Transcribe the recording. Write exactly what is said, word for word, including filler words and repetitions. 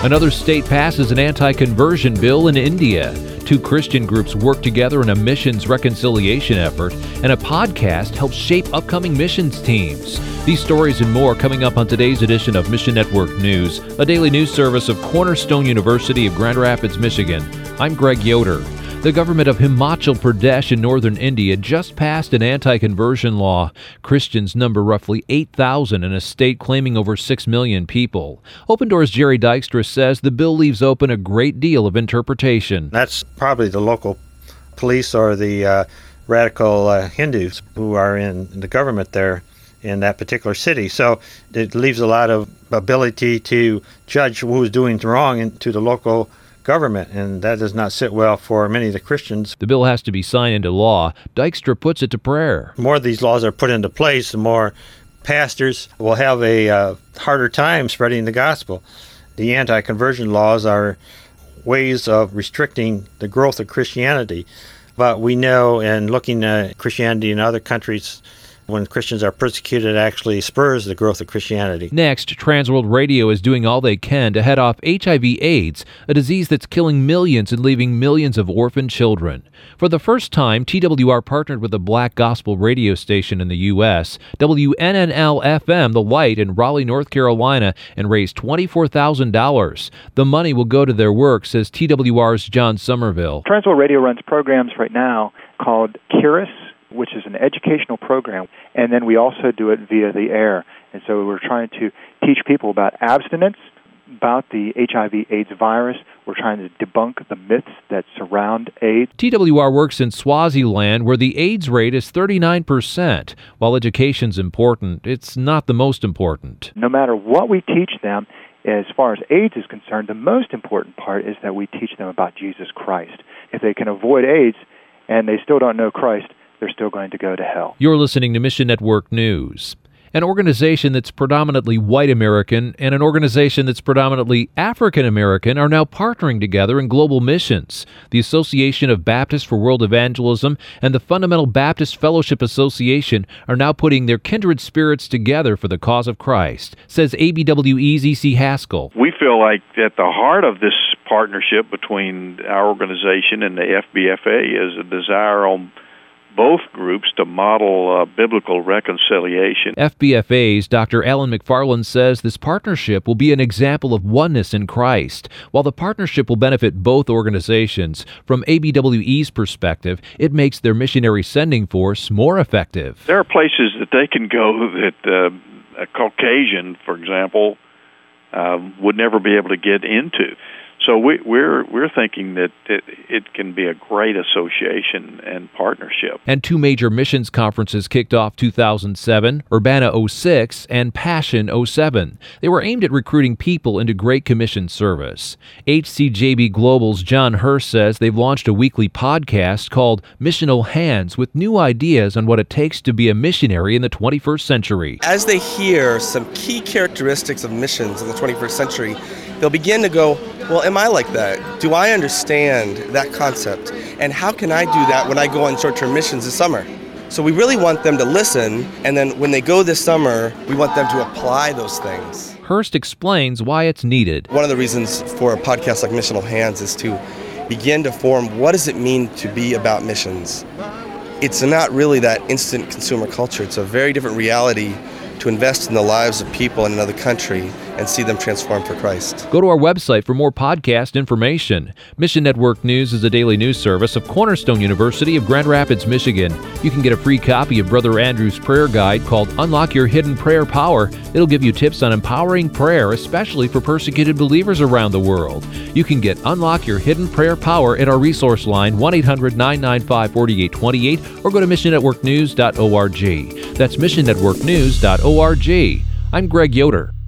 Another state passes an anti-conversion bill in India. Two Christian groups work together in a missions reconciliation effort, and a podcast helps shape upcoming missions teams. These stories and more coming up on today's edition of Mission Network News, a daily news service of Cornerstone University of Grand Rapids, Michigan. I'm Greg Yoder. The government of Himachal Pradesh in northern India just passed an anti-conversion law. Christians number roughly eight thousand in a state claiming over six million people. Open Doors' Jerry Dykstra says the bill leaves open a great deal of interpretation. That's probably the local police or the uh, radical uh, Hindus who are in the government there in that particular city. So it leaves a lot of ability to judge who's doing wrong to the local government, and that does not sit well for many of the Christians. The bill has to be signed into law. Dykstra puts it to prayer. The more these laws are put into place, the more pastors will have a uh, harder time spreading the gospel. The anti-conversion laws are ways of restricting the growth of Christianity. But we know, in looking at Christianity in other countries, when Christians are persecuted, it actually spurs the growth of Christianity. Next, Transworld Radio is doing all they can to head off H I V AIDS, a disease that's killing millions and leaving millions of orphan children. For the first time, T W R partnered with a black gospel radio station in the U S, W N N L F M, The Light in Raleigh, North Carolina, and raised twenty-four thousand dollars. The money will go to their work, says T W R's John Somerville. Transworld Radio runs programs right now called Curious, which is an educational program, and then we also do it via the air. And so we're trying to teach people about abstinence, about the H I V AIDS virus. We're trying to debunk the myths that surround AIDS. T W R works in Swaziland, where the AIDS rate is thirty-nine percent. While education's important, it's not the most important. No matter what we teach them, as far as AIDS is concerned, the most important part is that we teach them about Jesus Christ. If they can avoid AIDS and they still don't know Christ, they're still going to go to hell. You're listening to Mission Network News. An organization that's predominantly white American and an organization that's predominantly African American are now partnering together in global missions. The Association of Baptists for World Evangelism and the Fundamental Baptist Fellowship Association are now putting their kindred spirits together for the cause of Christ, says A B W E's E C Haskell. We feel like at the heart of this partnership between our organization and the F B F A is a desire on both groups to model uh, biblical reconciliation. F B F A's Doctor Alan McFarland says this partnership will be an example of oneness in Christ. While the partnership will benefit both organizations, from A B W E's perspective, it makes their missionary sending force more effective. There are places that they can go that uh, a Caucasian, for example, uh, would never be able to get into. So we, we're we're thinking that it, it can be a great association and partnership. And two major missions conferences kicked off two thousand seven, Urbana oh six and Passion oh seven. They were aimed at recruiting people into Great Commission service. H C J B Global's John Hurst says they've launched a weekly podcast called Missional Hands with new ideas on what it takes to be a missionary in the twenty-first century. As they hear some key characteristics of missions in the twenty-first century, they'll begin to go, well, am I like that? Do I understand that concept? And how can I do that when I go on short-term missions this summer? So we really want them to listen, and then when they go this summer, we want them to apply those things. Hurst explains why it's needed. One of the reasons for a podcast like Missional Hands is to begin to form what does it mean to be about missions. It's not really that instant consumer culture. It's a very different reality to invest in the lives of people in another country and see them transformed for Christ. Go to our website for more podcast information. Mission Network News is a daily news service of Cornerstone University of Grand Rapids, Michigan. You can get a free copy of Brother Andrew's prayer guide called Unlock Your Hidden Prayer Power. It'll give you tips on empowering prayer, especially for persecuted believers around the world. You can get Unlock Your Hidden Prayer Power at our resource line, one eight hundred nine nine five four eight two eight, or go to mission network news dot org. That's mission network news dot org. I'm Greg Yoder.